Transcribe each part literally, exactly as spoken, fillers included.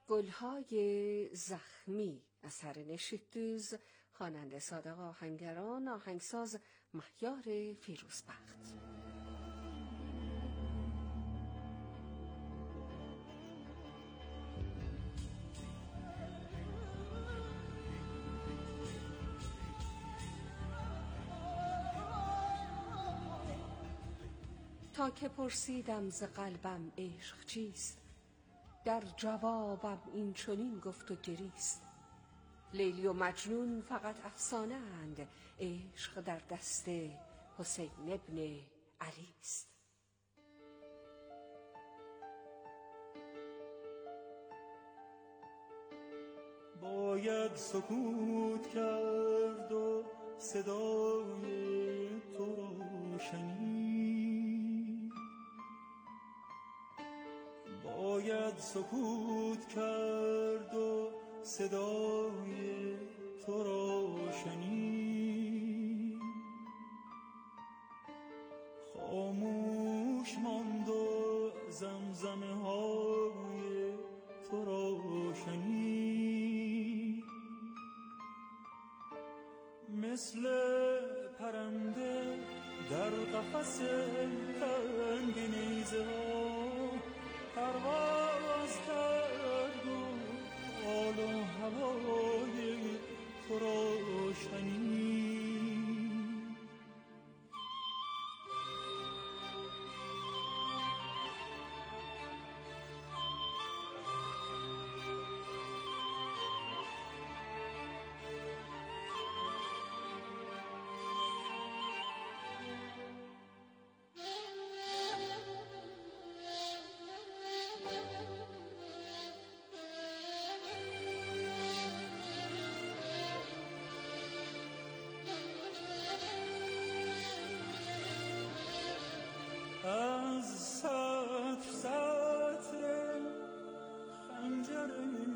گلهای زخمی اثر نشید دوز، خواننده صادق آهنگران، آهنگساز مهیار فیروزبخت. تا که پرسیدم ز قلبم عشق چیست، در جوابم این چنین گفت و گریست. لیلی و مجنون فقط افسانه اند، عشق در دست حسین ابن علی است. باید سکوت کرد و صدای تو را شنید، باید سکوت کرد و صدای تو را شنید. خاموش ماند و زمزمه های تو را شنید. مثل پرنده در قفس تنگ نیزه ها پرواز کرد و حال و هوای تو را شنید. از سطر سطر خنجر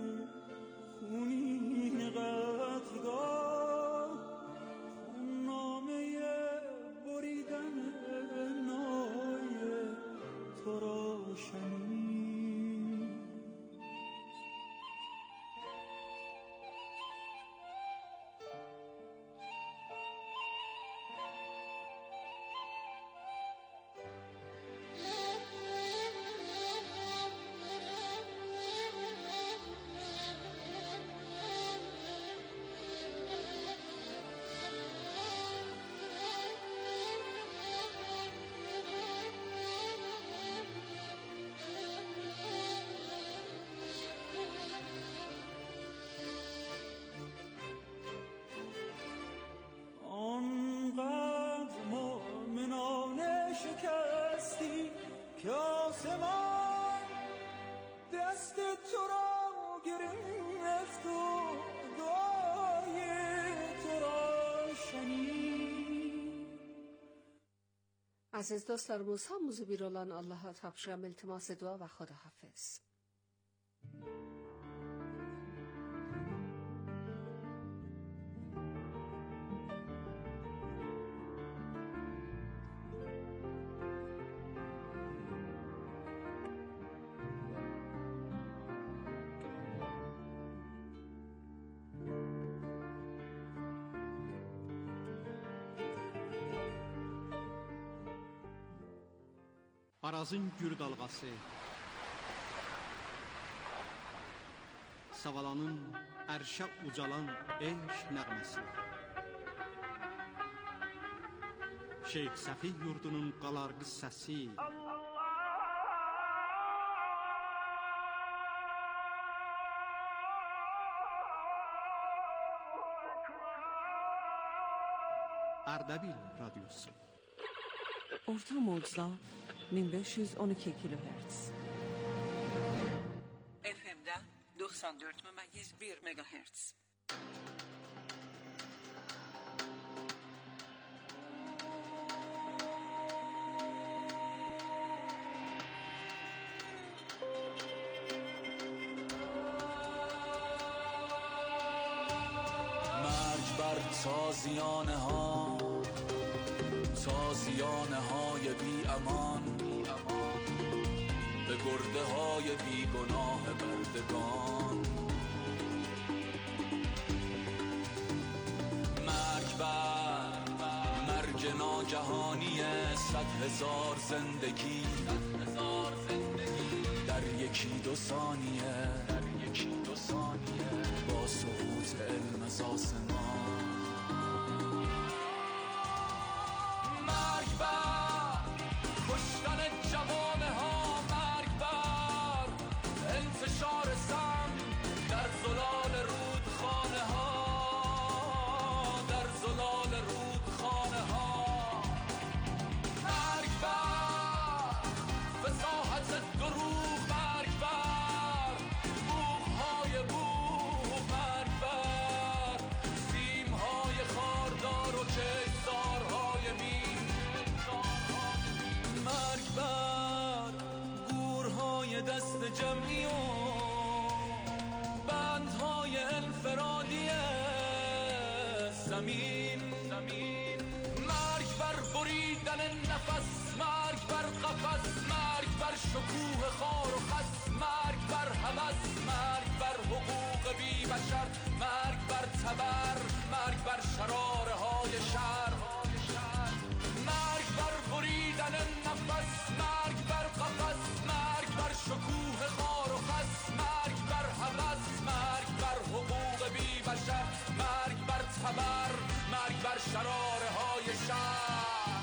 خونین قتلگاه، خون نامه بریدن نای تو را شنید. آنقدر مومنانه شکستی که آسمان دست تو را گرفت و دعای تو را شنید. عزیز dostlar hamımızı bir olan Allah'a tapşıram iltimas dua ve Xudahafiz. Arazın gür dalğası, Savalanın ərşə ucalan eşq nəğməsi, Şeyx Səfi yurdunun qalar qıssəsi, Ərdəbil radyosu. Orta mocda min beş yüz on iki kilohertz. F M'de doksan dört memeyiz bir megahertz. مرگ بر تازیانه ها، تازیانه های بی امان، به گرده های بیگناه بردگان. مرگ بر مرگ ناگهانی صد هزار زندگی در یکی دو ثانیه با سقوط علم از آسمان. مرگ بر کشتن جوانه ها، مرگ بر انتشار سم در زلال رودخانه ها، در زلال رودخانه ها. مرگ بر فصاحت دروغ، مرگ بر بوغ‌های بوغ، مرگ بر سیم‌های خاردار و کشتارهای مین. مرگ بر گورهای دست جمعی و بندهای انفرادی زمین. مرگ بر بریدن نفس، مرگ بر قفس، مرگ بر شکوه خار و خس، مرگ بر هوس، مرگ بر حقوق بی بشر، مرگ بر تبر، مرگ بر شراره های شهر. مرگ بر بریدن نفس، مرگ بر قفس، مرگ بر شکوه خار و خس، مرگ بر هوس، مرگ بر حقوق بی بشر، مرگ بر تبر، مرگ بر شراره های شهر.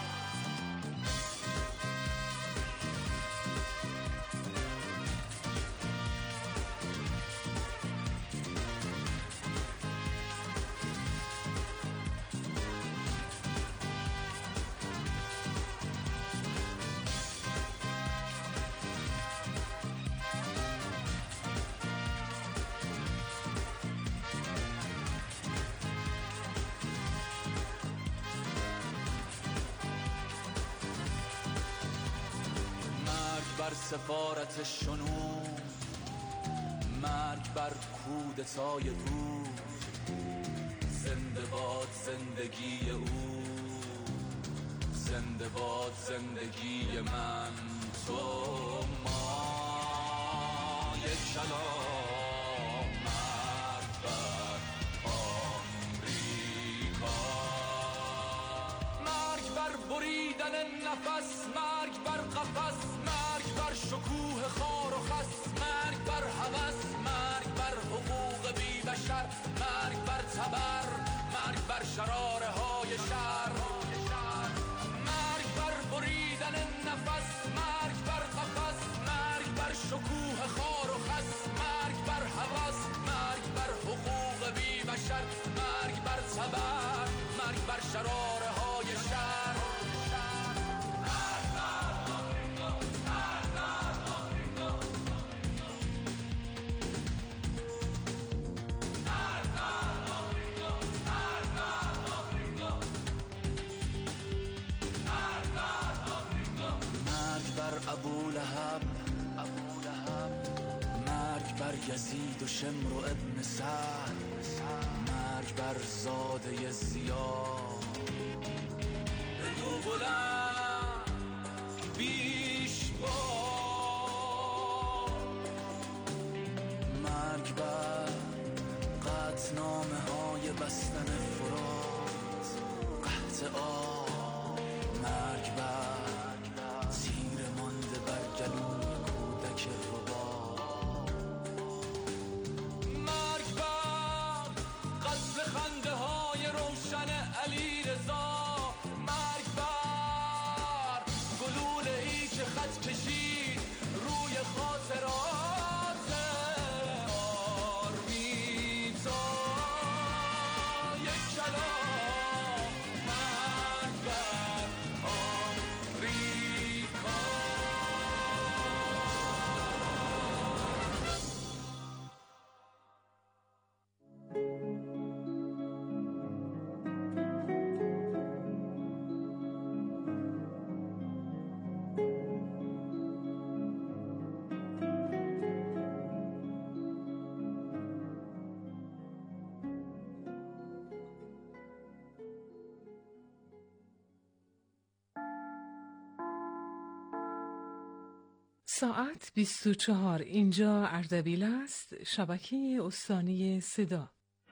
بر سفارت شنود، مرگ بر کودتای او، زنده باد زندگی او، زنده باد زندگی من، تو ما یک کلام. مرگ بر آمریکا، مرگ بر بریدن نفس، مرگ بر قفس، مرگ بر شکوه خار و خس، مرگ بر هوس، مرگ بر حقوق بی بشر، مرگ بر تبر، مرگ بر شراره های شهر. مرگ بر بریدن نفس، مرگ بر قفس، مرگ بر شکوه خار و خس، مرگ بر هوس، مرگ بر حقوق بی بشر، مرگ بر تبر، مرگ بر شراره های شهر. ابولهب، مرگ بر یزید و شمر و ابن سعد، مرگ بر زاده زیاد. بگو بلند بیش باد، مرگ بر قطعنامه های بستن فرات، قحط آب، مرگ بر کودک ربا. مرگ بر قتل خنده های روشن علی رضا، مرگ بر گلوله ای که خط کشید روی خاطرات آرمیتا. یک کلام، مرگ بر آمریکا. ساعت بیست و چهار. اینجا اردبیل است، شبکه استانی صدا.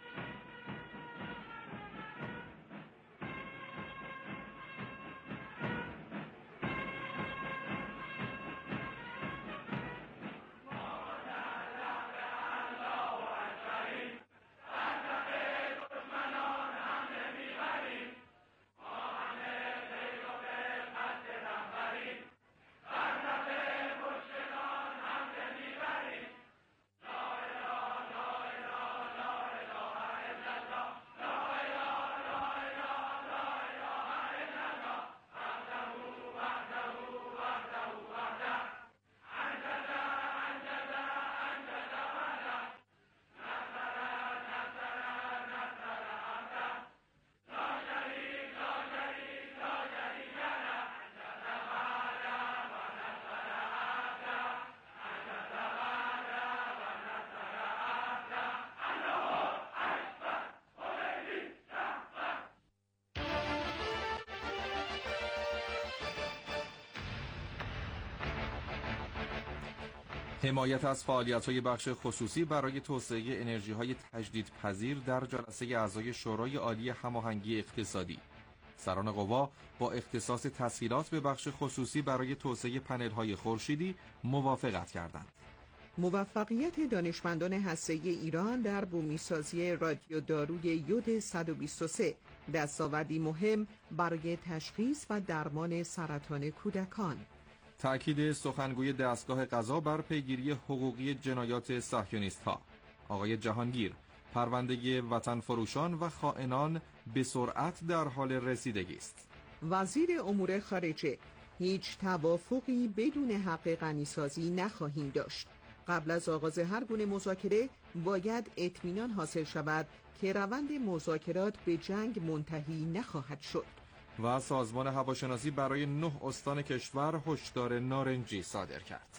حمایت از فعالیت‌های بخش خصوصی برای توسعه انرژی‌های تجدیدپذیر در جلسه اعضای شورای عالی هماهنگی اقتصادی. سران قوا با اختصاص تسهیلات به بخش خصوصی برای توسعه پنل‌های خورشیدی موافقت کردند. موفقیت دانشمندان هسته‌ای ایران در بومی‌سازی رادیوداروی یود صد و بیست و سه دستاوردی مهم برای تشخیص و درمان سرطان کودکان. تأکید سخنگوی دستگاه قضا بر پیگیری حقوقی جنایات صهیونیست‌ها. آقای جهانگیر، پرونده وطن فروشان و خائنان به سرعت در حال رسیدگی است. وزیر امور خارجه: هیچ توافقی بدون حق غنیسازی نخواهیم داشت. قبل از آغاز هر گونه مذاکره باید اطمینان حاصل شود که روند مذاکرات به جنگ منتهی نخواهد شد. و سازمان هواشناسی برای نه استان کشور هشدار نارنجی صادر کرد.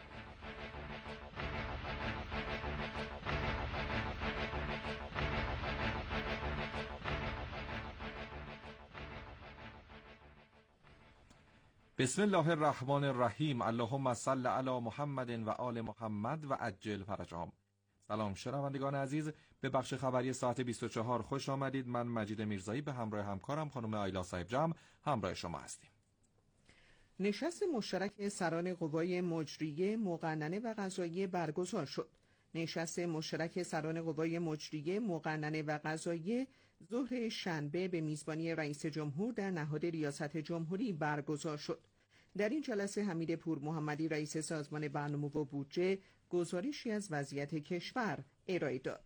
بسم الله الرحمن الرحیم. اللهم صل علی محمد و آل محمد و عجل فرجهم. سلام شنوندگان عزیز، به بخش خبری ساعت بیست و چهار خوش آمدید. من مجید میرزایی به همراه همکارم خانم آیلا صاحب جمع همراه شما هستیم. نشست مشترک سران قوای مجریه، مقننه و قضاییه برگزار شد. نشست مشترک سران قوای مجریه، مقننه و قضاییه ظهر شنبه به میزبانی رئیس جمهور در نهاد ریاست جمهوری برگزار شد. در این جلسه حمید پور محمدی رئیس سازمان برنامه و بودجه گزارشی از وضعیت کشور ارائه داد.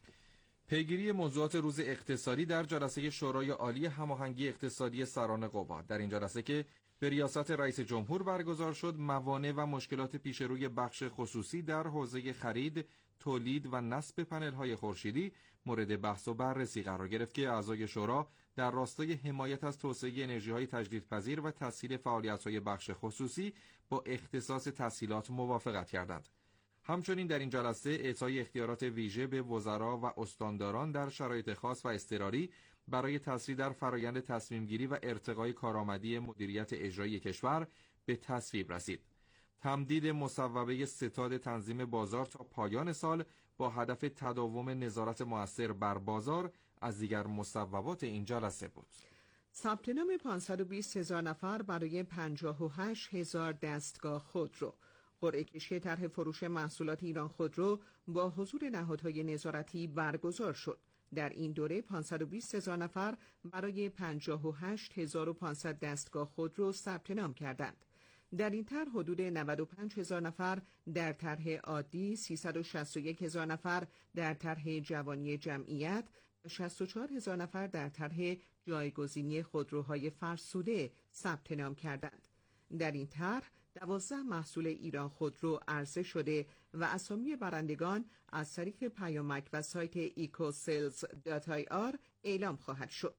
پیگیری موضوعات روز اقتصادی در جلسه شورای عالی هماهنگی اقتصادی سران قوا. در این جلسه که به ریاست رئیس جمهور برگزار شد، موانع و مشکلات پیش روی بخش خصوصی در حوزه خرید، تولید و نصب پنل‌های خورشیدی مورد بحث و بررسی قرار گرفت که اعضای شورا در راستای حمایت از توسعه انرژی‌های تجدیدپذیر و تسهیل فعالیت‌های بخش خصوصی با اختصاص تسهیلات موافقت کردند. همچنین در این جلسه اعطای اختیارات ویژه به وزرا و استانداران در شرایط خاص و اضطراری برای تسریع در فرایند تصمیم‌گیری و ارتقای کارآمدی مدیریت اجرایی کشور به تصویب رسید. تمدید مصوبه ستاد تنظیم بازار تا پایان سال با هدف تداوم نظارت مؤثر بر بازار از دیگر مصوبات این جلسه بود. ثبت نام پانصد و بیست هزار نفر برای پنجاه و هشت هزار دستگاه خودرو. قرعه کشی طرح فروش محصولات ایران خودرو با حضور نهادهای نظارتی برگزار شد. در این دوره پانصد و بیست هزار نفر برای پنجاه و هشت هزار و پانصد دستگاه خودرو ثبت نام کردند. در این طرح حدود نود و پنج هزار نفر در طرح عادی، سیصد و شصت و یک هزار نفر در طرح جوانی جمعیت، شصت و چهار هزار نفر در طرح جایگزینی خودروهای فرسوده ثبت نام کردند. در این طرح دوازده محصول ایران خودرو عرضه شده و اسامی برندگان از طریق پیامک و سایت ایکوسلز دات آی آر اعلام خواهد شد.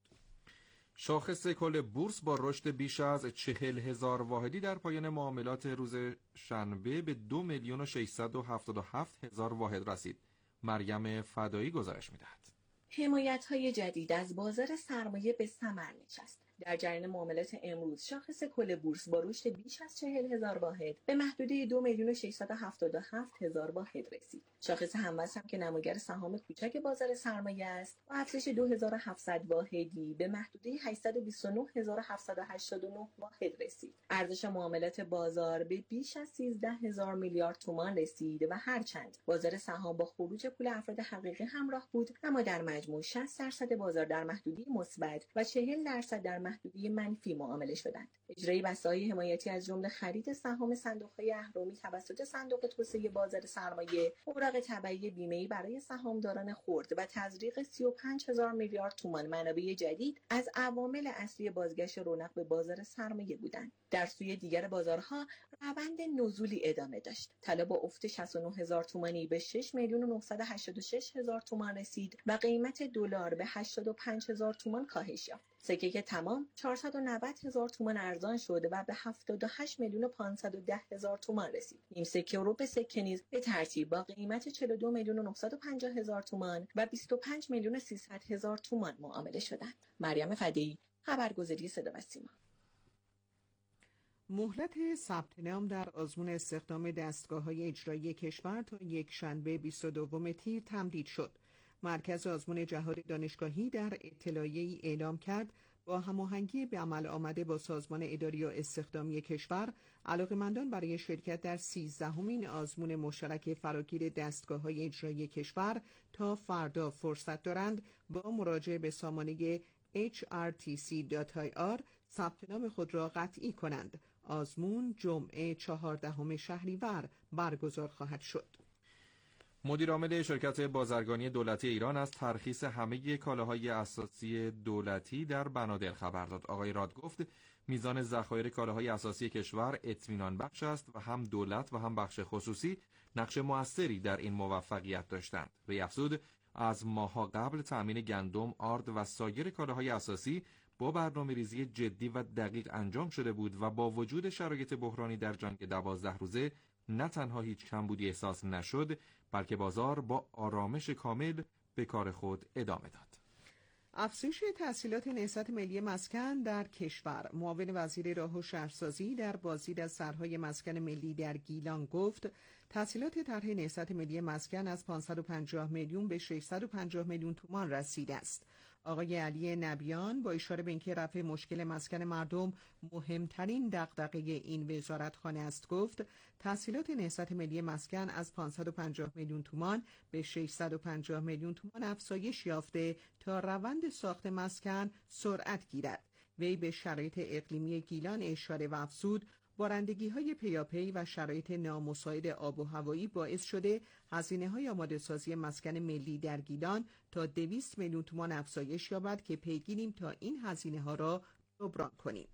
شاخص کل بورس با رشد بیش از چهل هزار واحدی در پایان معاملات روز شنبه به دو میلیون و ششصد و هفتاد و هفت هزار واحد رسید. مریم فدایی گزارش می‌دهد. حمایت‌های جدید از بازار سرمایه به ثمر نشست. در جریان معاملات امروز شاخص کل بورس با رشد بیش از چهل هزار واحد به محدوده دو میلیون و ششصد و هفتاد و هفت هزار واحد رسید. شاخص هموز هم که نماگر سهام کوچک بازار سرمایه است با افزایش دو هزار و هفتصد واحدی به محدوده هشتصد و بیست و نه هزار و هفتصد و هشتاد و نه واحد رسید. ارزش معاملات بازار به بیش از سیزده هزار میلیارد تومان رسید و هرچند بازار سهام با خروج پول افراد حقیقی همراه بود، اما در مجموع شصت درصد بازار در محدوده مثبت و چهل درصد در محدوده منفی معامله شدند. اجرای بسته‌های حمایتی از جمله خرید سهام صندوق‌های اهرمی توسط صندوق توسعه بازار سرمایه، اوراق تبعی بیمه‌ای برای سهامداران خرد و تزریق سی و پنج هزار میلیارد تومان منابع جدید از عوامل اصلی بازگشت رونق به بازار سرمایه بودند. در سوی دیگر بازارها روند نزولی ادامه داشت. طلا با افت شصت و نه هزار تومانی به شش میلیون و نهصد و هشتاد و شش هزار تومان رسید و قیمت دلار به هشتاد و پنج هزار تومان کاهش یافت. سکه که تمام چهارصد و نود هزار تومان ارزان شد و به هفتاد و هشت میلیون و پانصد و ده هزار تومان رسید. نیم سکه و ربع سکه نیز به ترتیب با قیمت چهل و دو میلیون و نهصد و پنجاه هزار تومان و بیست و پنج میلیون و سیصد هزار تومان معامله شدند. مریم فدایی، خبرگزاری صدا و سیما. مهلت ثبت نام در آزمون استخدام دستگاه‌های اجرایی کشور تا یک شنبه بیست و دو تیر تمدید شد. مرکز آزمون جهانی دانشگاهی در اطلاعیه‌ای اعلام کرد با هماهنگی به عمل آمده با سازمان اداری و استخدامی کشور، علاقه‌مندان برای شرکت در سیزدهمین آزمون مشترک فراگیر دستگاه‌های اجرایی کشور تا فردا فرصت دارند با مراجعه به سامانه اچ آر تی سی دات آی آر ثبت نام خود را قطعی کنند. آزمون جمعه چهاردهم شهریور برگزار خواهد شد. مدیر عامل شرکت بازرگانی دولتی ایران از ترخیص همه کالاهای اساسی دولتی در بنادر خبر داد. آقای راد گفت میزان ذخایر کالاهای اساسی کشور اطمینان بخش است و هم دولت و هم بخش خصوصی نقش موثری در این موفقیت داشتند. وی افزود از ماه‌ها قبل تأمین گندم، آرد و سایر کالاهای اساسی با برنامه‌ریزی جدی و دقیق انجام شده بود و با وجود شرایط بحرانی در جنگ دوازده روزه نه تنها هیچ کمبودی احساس نشد، بلکه بازار با آرامش کامل به کار خود ادامه داد. افزایش تحصیلات نهضت ملی مسکن در کشور. معاون وزیر راه و شهرسازی در بازدید از سرهای مسکن ملی در گیلان گفت تحصیلات طرح نهضت ملی مسکن از پانصد و پنجاه میلیون به ششصد و پنجاه میلیون تومان رسیده است. آقای علی نبیان با اشاره به اینکه رفع مشکل مسکن مردم مهمترین دغدغه این وزارتخانه است گفت تحصیلات نهضت ملی مسکن از پانصد و پنجاه میلیون تومان به ششصد و پنجاه میلیون تومان افزایش یافته تا روند ساخت مسکن سرعت گیرد. وی به شرایط اقلیمی گیلان اشاره و افزود بارندگی‌های پیاپی و شرایط نامساعد آب و هوایی باعث شده هزینه‌های آماده‌سازی مسکن ملی در گیلان تا دویست میلیون تومان افزایش یابد که پیگیریم تا این هزینه‌ها را جبران کنیم.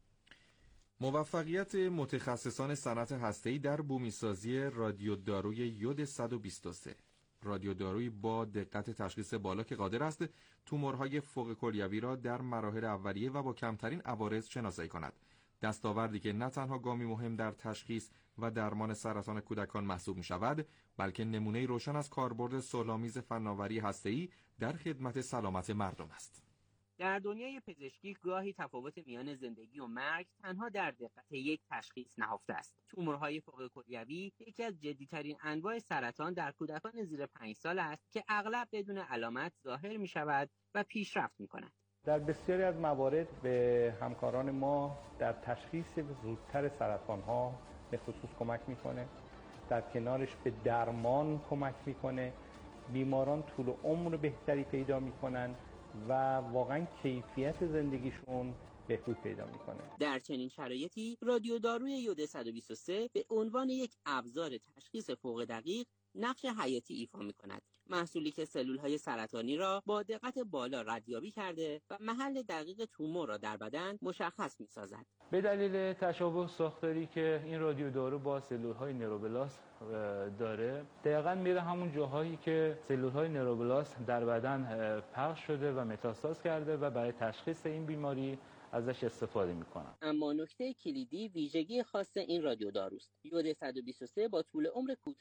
موفقیت متخصصان صنعت هسته‌ای در بومی‌سازی رادیوداروی یود صد و بیست و سه. رادیودارویی با دقت تشخیص بالا که قادر است تومورهای فوق کلیوی را در مراحل اولیه و با کمترین عوارض شناسایی کند. دستاوردی که نه تنها گامی مهم در تشخیص و درمان سرطان کودکان محسوب می شود، بلکه نمونه روشن از کاربرد صلح‌آمیز فناوری هسته‌ای در خدمت سلامت مردم است. در دنیای پزشکی گاهی تفاوت میان زندگی و مرگ تنها در دقت یک تشخیص نهفته است. تومورهای فوق کلیوی یکی از جدی‌ترین انواع سرطان در کودکان زیر پنج سال است که اغلب بدون علامت ظاهر می شود و پیشرفت می کند. در بسیاری از موارد به همکاران ما در تشخیص زودتر سرطان‌ها به خصوص کمک میکنه. در کنارش به درمان کمک میکنه. بیماران طول عمر بهتری پیدا میکنن و واقعا کیفیت زندگیشون بهبود پیدا میکنه. در چنین شرایطی رادیوداروی یود صد و بیست و سه به عنوان یک ابزار تشخیص فوق دقیق نقش حیاتی ایفا می‌کند. محصولی که سلول‌های سرطانی را با دقت بالا ردیابی کرده و محل دقیق تومور را در بدن مشخص می‌سازد. به دلیل تشابه ساختاری که این رادیودارو با سلول‌های نوروبلاست داره، دقیقاً میره همون جاهایی که سلول‌های نوروبلاست در بدن پخش شده و متاستاز کرده و برای تشخیص این بیماری ازش استفاده میکنن. اما نکته کلیدی ویژگی خاص این رادیوداروست. یود صد و بیست و سه با طول عمر کوتاه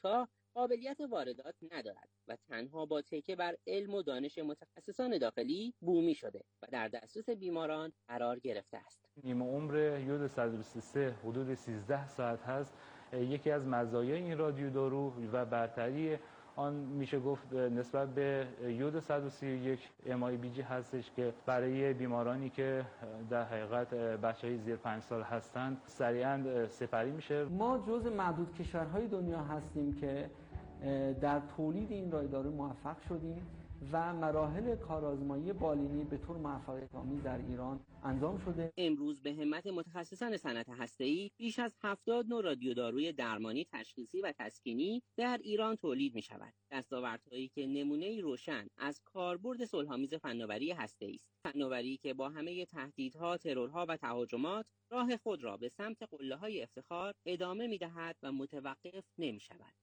قابلیت واردات ندارد و تنها با تکیه بر علم و دانش متخصصان داخلی بومی شده و در دسترس بیماران قرار گرفته است. نیمه عمر یود صد و بیست و سه حدود سیزده ساعت هست. یکی از مزایای این رادیودارو و برتری آن میشه گفت نسبت به یود صد و سی و یک ام آی بی جی هستش که برای بیمارانی که در حقیقت بچه‌های زیر پنج سال هستند سریعا سپری میشه. ما جز معدود کشورهای دنیا هستیم که در تولید این رادیودارو موفق شدیم و مراحل کارآزمایی بالینی به طور موفقیت آمیز در ایران انجام شده. امروز به همت متخصصان صنعت هسته‌ای بیش از هفتاد نوع رادیوداروی درمانی، تشخیصی و تسکینی در ایران تولید می شود. دستاوردهایی که نمونه‌ای روشن از کاربرد صلح‌آمیز فناوری هسته‌ای است. فناوری که با همه تهدیدها، ترورها و تهاجمات راه خود را به سمت قله‌های افتخار ادامه می‌دهد و متوقف نمی‌شود.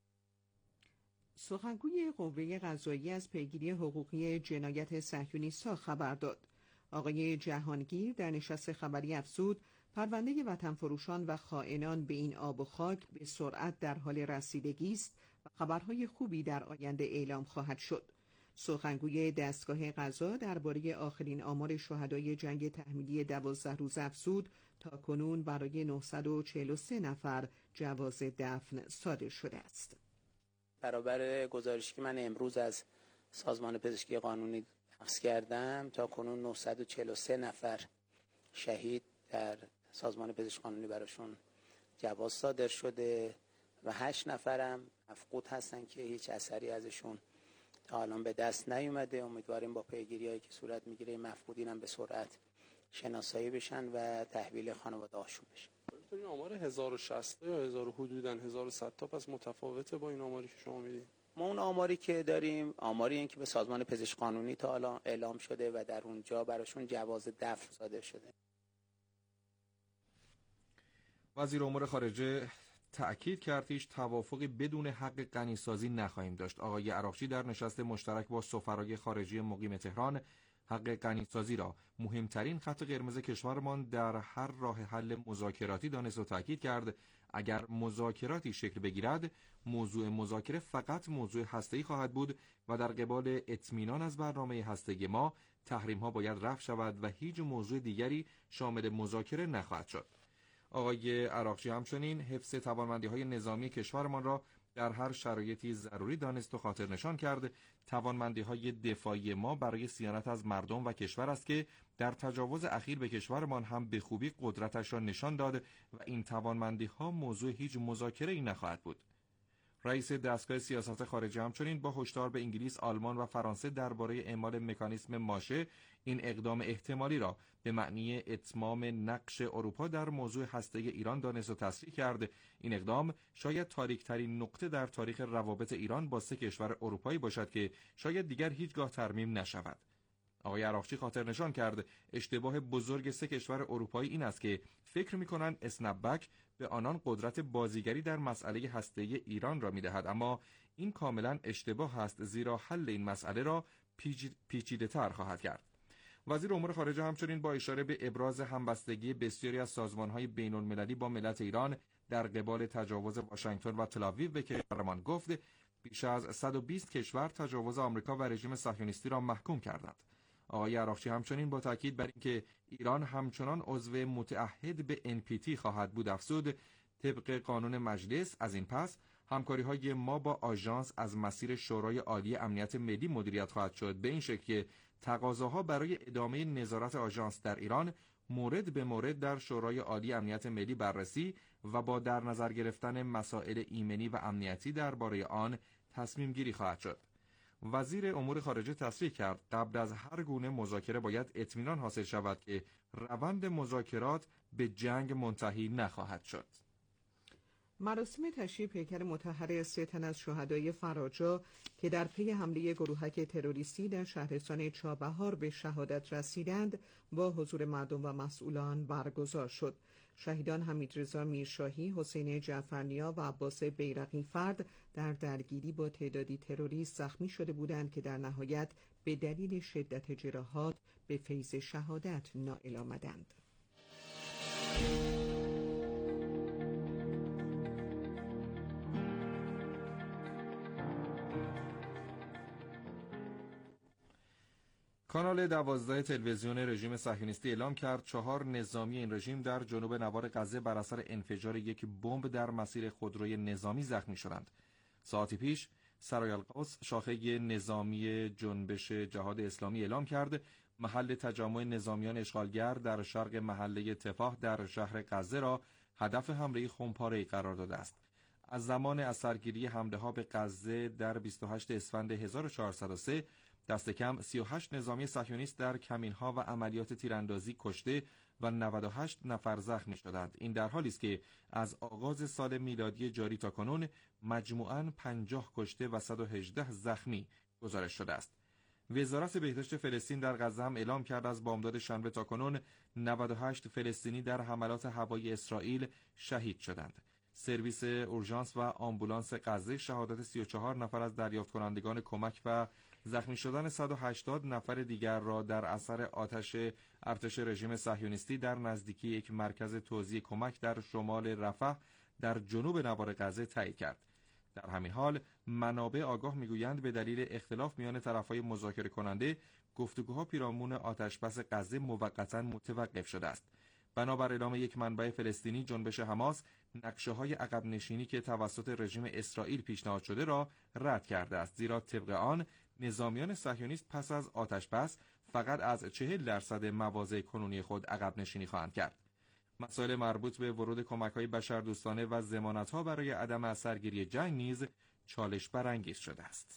سخنگوی قوه قضاییه از پیگیری حقوقی جنایت صهیونیست‌ها خبر داد. آقای جهانگیر در نشست خبری افزود پرونده وطن فروشان و خائنان به این آب و خاک به سرعت در حال رسیدگی است و خبرهای خوبی در آینده اعلام خواهد شد. سخنگوی دستگاه قضا درباره آخرین آمار شهدای جنگ تحمیلی دوازده روز افزود تا کنون برای نهصد و چهل و سه نفر جواز دفن صادر شده است. برابر گزارشی که من امروز از سازمان پزشکی قانونی اخذ کردم تا کنون نهصد و چهل و سه نفر شهید در سازمان پزشکی قانونی براشون جواز صادر شده و هشت نفرم مفقود هستن که هیچ اثری ازشون تا الان به دست نیومده. امیدواریم با پیگیری‌هایی که صورت میگیره مفقودین هم به سرعت شناسایی بشن و تحویل خانواده هاشون بشن. این آمار هزار و شصت یا هزار حدوداً هزار و صد تا پس متفاوته با این آماری که شما میدید؟ ما اون آماری که داریم آماری این که به سازمان پزشکی قانونی تا الان اعلام شده و در اونجا براشون جواز دفن صادر شده. وزیر امور خارجه تأکید کرد هیچ توافقی بدون حق غنیسازی نخواهیم داشت. آقای عراقچی در نشست مشترک با سفرای خارجی مقیم تهران حق غنیسازی را مهمترین خط قرمز کشورمان در هر راه حل مذاکراتی دانست و تأکید کرد اگر مذاکراتی شکل بگیرد موضوع مذاکره فقط موضوع هسته‌ای خواهد بود و در قبال اطمینان از برنامه هسته‌ای ما تحریم‌ها باید رفع شود و هیچ موضوع دیگری شامل مذاکره نخواهد شد. آقای عراقچی همچنین حفظ توانمندی‌های نظامی کشورمان را در هر شرایطی ضروری دانست و خاطر نشان کرد توانمندی‌های دفاعی ما برای صیانت از مردم و کشور است که در تجاوز اخیر به کشورمان هم به خوبی قدرتش را نشان داد و این توانمندی‌ها موضوع هیچ مذاکره‌ای نخواهد بود. رئیس دستگاه سیاست خارجی همچنین با هشدار به انگلیس، آلمان و فرانسه درباره اعمال مکانیسم ماشه این اقدام احتمالی را به معنی اتمام نقش اروپا در موضوع هسته‌ای ایران دانست و تصریح کرد. این اقدام شاید تاریک‌ترین نقطه در تاریخ روابط ایران با سه کشور اروپایی باشد که شاید دیگر هیچگاه ترمیم نشود. آقای عراقچی خاطر نشان کرد اشتباه بزرگ سه کشور اروپایی این است که فکر می‌کنند اسنپ‌بک به آنان قدرت بازیگری در مسئله هسته‌ای ایران را می‌دهد، اما این کاملا اشتباه است زیرا حل این مسئله را پیچیده‌تر خواهد کرد. وزیر امور خارجه همچنین با اشاره به ابراز همبستگی بسیاری از سازمان‌های بین‌المللی با ملت ایران در قبال تجاوز واشنگتن و تل‌آویو به کشورمان گفت بیش از صد و بیست کشور تجاوز آمریکا و رژیم صهیونیستی را محکوم کردند. آقای عراقچی همچنین با تاکید بر اینکه ایران همچنان عضو متعهد به ان پی تی خواهد بود افزود طبق قانون مجلس از این پس همکاری‌های ما با آژانس از مسیر شورای عالی امنیت ملی مدیریت خواهد شد، به این شکل که تقاضاها برای ادامه نظارت آژانس در ایران مورد به مورد در شورای عالی امنیت ملی بررسی و با در نظر گرفتن مسائل ایمنی و امنیتی درباره آن تصمیم گیری خواهد شد. وزیر امور خارجه تصریح کرد قبل از هر گونه مذاکره باید اطمینان حاصل شود که روند مذاکرات به جنگ منتهی نخواهد شد. مراسم تشییع پیکر مطهر سه تن از شهدای فراجا که در پی حمله گروهک تروریستی در شهرستان چابهار به شهادت رسیدند با حضور مردم و مسئولان برگزار شد. شهیدان حمیدرضا میرشاهی، حسین جعفرنیا و عباس بیرقی فرد در درگیری با تعدادی تروریست زخمی شده بودند که در نهایت به دلیل شدت جراحات به فیض شهادت نائل آمدند. کانال دوازده تلویزیون رژیم صهیونیستی اعلام کرد چهار نظامی این رژیم در جنوب نوار غزه بر اثر انفجار یک بمب در مسیر خودروی نظامی زخمی شدند. ساعتی پیش سرایالقدس شاخه نظامی جنبش جهاد اسلامی اعلام کرد محل تجمع نظامیان اشغالگر در شرق محله تفاح در شهر غزه را هدف حمله خمپاره‌ای قرار داده است. از زمان اثرگیری حمله‌ها به غزه در بیست و هشتم اسفند هزار و چهارصد و سه دست کم سی و هشت نظامی صهیونیست در کمین‌ها و عملیات تیراندازی کشته و نود و هشت نفر زخمی شدند. این در حالی است که از آغاز سال میلادی جاری تا کنون مجموعاً پنجاه کشته و صد و هجده زخمی گزارش شده است. وزارت بهداشت فلسطین در غزه هم اعلام کرد از بامداد شنبه تا کنون نود و هشت فلسطینی در حملات هوایی اسرائیل شهید شدند. سرویس اورژانس و آمبولانس غزه شهادت سی و چهار نفر از دریافت کنندگان کمک و زخمی شدن صد و هشتاد نفر دیگر را در اثر آتش ارتش رژیم صهیونیستی در نزدیکی یک مرکز توزیع کمک در شمال رفح در جنوب نوار غزه تایید کرد. در همین حال منابع آگاه میگویند به دلیل اختلاف میان طرفهای مذاکره کننده گفتگوها پیرامون آتشبس غزه موقتا متوقف شده است. بنابر اعلام یک منبع فلسطینی، جنبش حماس نقشه‌های عقب نشینی که توسط رژیم اسرائیل پیشنهاد شده را رد کرده است، زیرا طبق آن نظامیان صهیونیست پس از آتشبس فقط از چهل درصد مواضع کنونی خود عقب نشینی خواهند کرد. مسائل مربوط به ورود کمک‌های بشردوستانه و ضمانت‌ها برای عدم اثرگیری جنگ نیز چالش برانگیز شده است.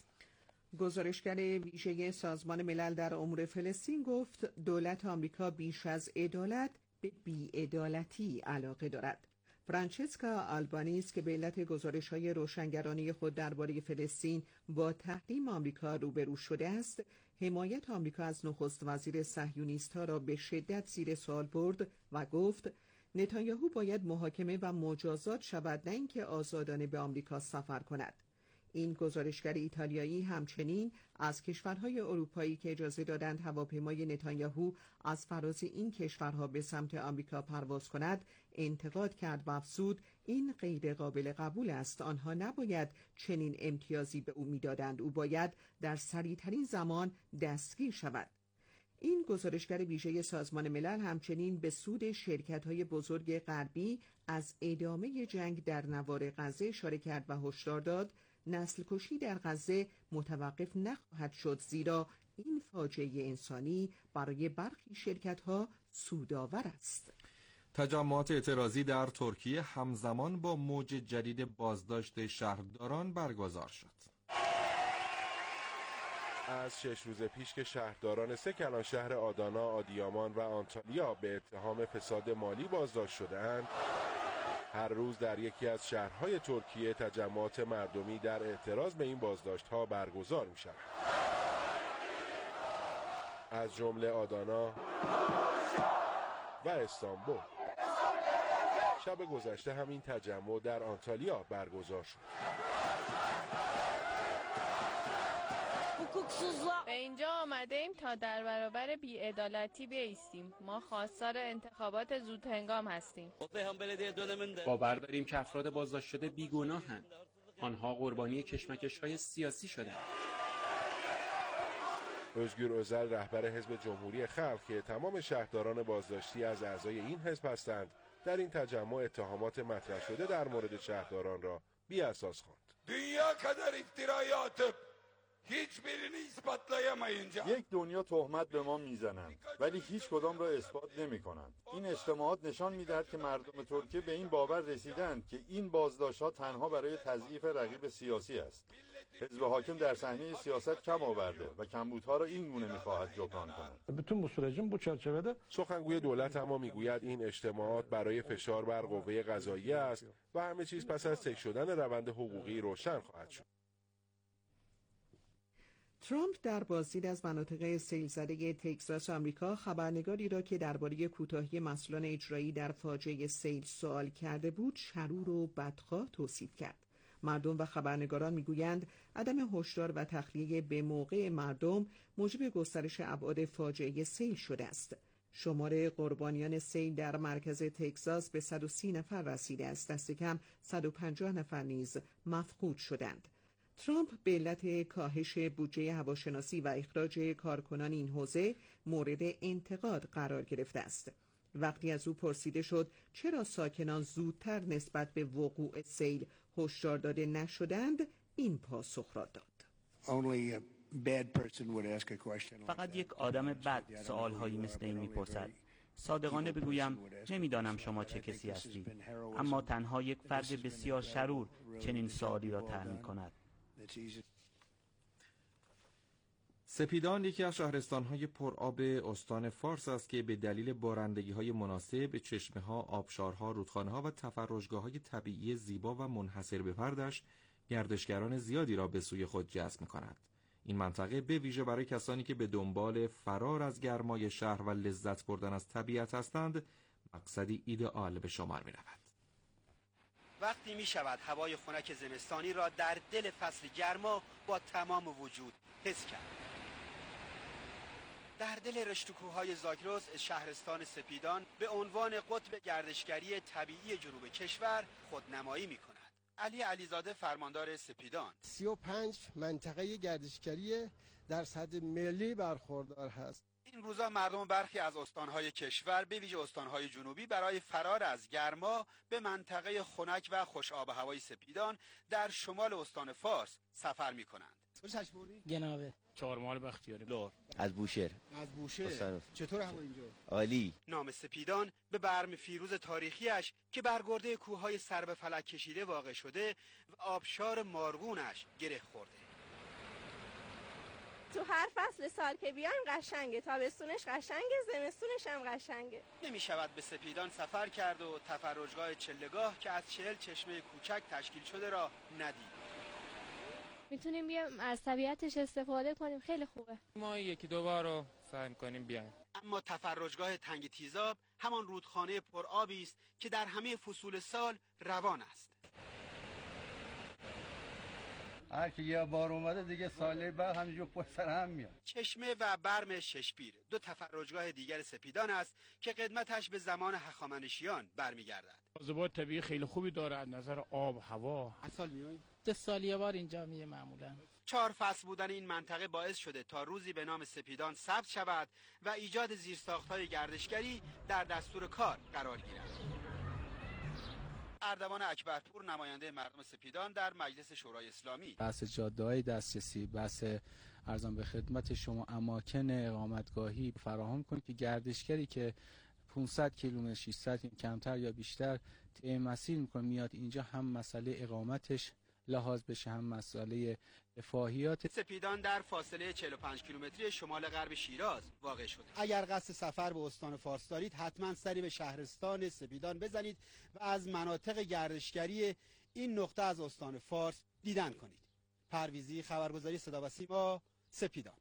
گزارشگر ویژه سازمان ملل در امور فلسطین گفت دولت آمریکا بیش از عدالت به بی‌عدالتی علاقه دارد. فرانچسکا آلبانیس که به علت گزارش‌های روشنگرانه خود درباره فلسطین با تحریم آمریکا روبرو شده است، حمایت آمریکا از نخست وزیر صهیونیست‌ها را به شدت زیر سوال برد و گفت نتانیاهو باید محاکمه و مجازات شود، نه اینکه آزادانه به آمریکا سفر کند. این گزارشگر ایتالیایی همچنین از کشورهای اروپایی که اجازه دادند هواپیمای نتانیاهو از فراز این کشورها به سمت آمریکا پرواز کند انتقاد کرد و افزود این غیر قابل قبول است. آنها نباید چنین امتیازی به او میدادند. او باید در سریعترین زمان دستگیر شود. این گزارشگر ویژه سازمان ملل همچنین به سود شرکت‌های بزرگ غربی از ادامه جنگ در نوار غزه اشاره کرد و هشدار داد نسل کشی در غزه متوقف نخواهد شد، زیرا این فاجعه انسانی برای برخی شرکت‌ها سودآور است. تجمعات اعتراضی در ترکیه همزمان با موج جدید بازداشت شهرداران برگزار شد. از شش روز پیش که شهرداران سه کلانشهر آدانا، آدیامان و آنتالیا به اتهام فساد مالی بازداشت شده‌اند، هر روز در یکی از شهرهای ترکیه تجمعات مردمی در اعتراض به این بازداشت‌ها برگزار می‌شود. از جمله آدانا و استانبول. شب گذشته همین تجمع در آنتالیا برگزار شد. به اینجا آمده ایم تا در برابر بی‌عدالتی بایستیم. ما خواستار انتخابات زودهنگام هستیم. باور داریم که افراد بازداشت شده بیگناهند. آنها قربانی کشمکش‌های سیاسی شدند. özgür özel رهبر حزب جمهوری خلق که تمام شهرداران بازداشتی از اعضای این حزب هستند، در این تجمع اتهامات مطرح شده در مورد شهرداران را بی اساس خواند. Dünya kadar iftirayı atıp hiçbirini ispatlayamayınca یک دنیا تهمت به ما میزنند ولی هیچ کدام را اثبات نمی کنند. این اجتماعات نشان میدهد که مردم ترکیه به این باور رسیدند که این بازداشت‌ها تنها برای تضعیف رقیب سیاسی است. حزب حاکم در صحنه سیاست کم آورده و کمبودها را این گونه می‌خواهد جبران کند. bütün bu sürecin bu çerçevede سخنگوی دولت اما میگوید این اجتماعات برای فشار بر قوه قضاییه است و همه چیز پس از طی شدن روند حقوقی روشن خواهد شد. ترامپ در بازدید از مناطق سیل‌زده تگزاس آمریکا خبرنگاری را که درباره کوتاهی مسئولان اجرایی در فاجعه سیل سوال کرده بود شرور و بدخواه توصیف کرد. مردم و خبرنگاران میگویند عدم هشدار و تخلیه به موقع مردم موجب گسترش ابعاد فاجعه سیل شده است. شمار قربانیان سیل در مرکز تگزاس به صد و سی نفر رسیده است. دست کم صد و پنجاه نفر نیز مفقود شدند. ترامپ به علت کاهش بودجه هواشناسی و اخراج کارکنان این حوزه مورد انتقاد قرار گرفته است. وقتی از او پرسیده شد چرا ساکنان زودتر نسبت به وقوع سیل هشدار داده نشدند، این پاسخ را داد. فقط یک آدم بد سوالهایی مثل این میپرسد. صادقانه بگویم نمیدانم شما چه کسی هستید، اما تنها یک فرد بسیار شرور چنین سوالی را طرح می‌کند. سپیدان یکی از شهرستان‌های پرآب استان فارس است که به دلیل بارندگی‌های مناسب، چشمه‌ها، آبشارها، رودخانه‌ها و تفرجگاه‌های طبیعی زیبا و منحصر به فردش گردشگران زیادی را به سوی خود جذب می‌کند. این منطقه به ویژه برای کسانی که به دنبال فرار از گرمای شهر و لذت بردن از طبیعت هستند، مقصدی ایدئال به شمار می‌رود. وقتی می شود هوای خنک زمستانی را در دل فصل گرما با تمام وجود حس کرد. در دل رشته‌کوه‌های زاگرس شهرستان سپیدان به عنوان قطب گردشگری طبیعی جنوب کشور خودنمایی می کند. علی علیزاده فرماندار سپیدان: سی و پنج منطقه گردشگری در سطح ملی برخوردار هست. این روزا مردم برخی از استانهای کشور به ویژه استانهای جنوبی برای فرار از گرما به منطقه خنک و خوش آب و هوای سپیدان در شمال استان فارس سفر می کنند. جنابه چهارمال بختیاری لور از بوشهر از بوشهر چطور هوا اینجا؟ عالی. نام سپیدان به برم فیروز تاریخیش که بر گرده کوههای سر به فلک کشیده واقع شده و آبشار مارگونش گره خورده. تو هر فصل سال که بیایم قشنگه، تابستونش قشنگه، زمستونش هم قشنگه. نمی شود به سپیدان سفر کرد و تفرجگاه چلهگاه که از چهل چشمه کوچک تشکیل شده را ندید. میتونیم بیایم از طبیعتش استفاده کنیم، خیلی خوبه. ما یکی دو بار رو سعی کنیم بیایم. اما تفرجگاه تنگ تیزاب همان رودخانه پرآبی است که در همه فصول سال روان است. هر کی یه بار اومده دیگه سال بعد همینجور پشت سر هم میاد. چشمه و برم ششپیر دو تفرجگاه دیگر سپیدان است که قدمتش به زمان هخامنشیان برمیگردد. زیبا طبیعی خیلی خوبی داره از نظر آب هوا. هر سال میایید؟ ده سال یه بار اینجا میه معمولا. چهار فصل بودن این منطقه باعث شده تا روزی به نام سپیدان ثبت شود و ایجاد زیرساخت‌های گردشگری در دستور کار قرار گیرد. اردوان اکبرپور نماینده مردم سپیدان در مجلس شورای اسلامی: بحث جاده‌های دسترسی، بحث ارزان به خدمت شما اماکن اقامتگاهی فراهم کنید که گردشگری که پانصد کیلومتر ششصد کمتر یا بیشتر طی مسیر میکنه میاد اینجا، هم مسئله اقامتش لحاظ بشه، هم مسئله رفاهیات. سپیدان در فاصله چهل و پنج کیلومتری شمال غرب شیراز واقع شده. اگر قصد سفر به استان فارس دارید حتما سری به شهرستان سپیدان بزنید و از مناطق گردشگری این نقطه از استان فارس دیدن کنید. پرویزی، خبرگزاری صدا و سیما، سپیدان.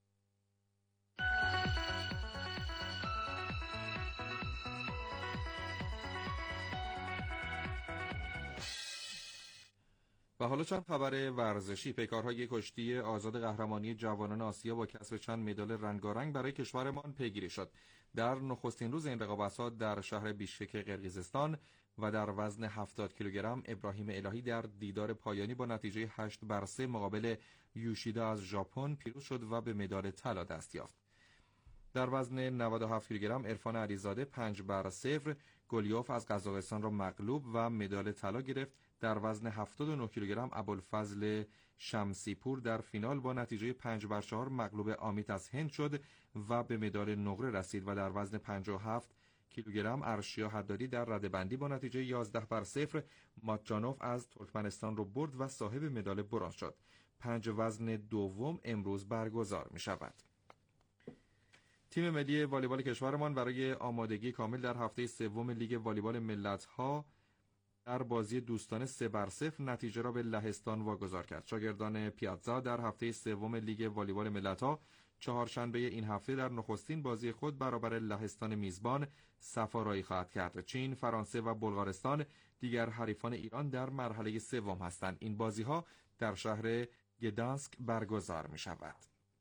و حالا چند خبر ورزشی. پیکارهای کشتی آزاد قهرمانی جوانان آسیا با کسب چند مدال رنگارنگ برای کشورمان پیگیری شد. در نخستین روز این رقابت‌ها در شهر بیشکک قرقیزستان و در وزن هفتاد کیلوگرم ابراهیم الهی در دیدار پایانی با نتیجه هشت بر سه مقابل یوشیدا از ژاپن پیروز شد و به مدال طلا دست یافت. در وزن نود و هفت کیلوگرم عرفان علیزاده پنج بر صفر گلیوف از قزاقستان را مغلوب و مدال طلا گرفت. در وزن هفتاد و نه کیلوگرم ابوالفضل شمسیپور در فینال با نتیجه پنج بر چهار مغلوب آمیت از هند شد و به مدال نقره رسید و در وزن پنجاه و هفت کیلوگرم ارشیا حدادی در رده‌بندی با نتیجه یازده بر صفر ماتجانوف از ترکمنستان رو برد و صاحب مدال برنز شد. پنج وزن دوم امروز برگزار می شود. تیم ملی والیبال کشورمان برای آمادگی کامل در هفته سوم لیگ والیبال ملت‌ها در بازی دوستانه سه بر صفر نتیجه را به لهستان واگذار کرد. شاگردان پیاتزا در هفته سوم لیگ والیبال ملت‌ها چهارشنبه این هفته در نخستین بازی خود برابر لهستان میزبان صفارایی خواهد کرد. چین، فرانسه و بلغارستان دیگر حریفان ایران در مرحله سوم هستند. این بازی‌ها در شهر گدانسک برگزار می‌شود.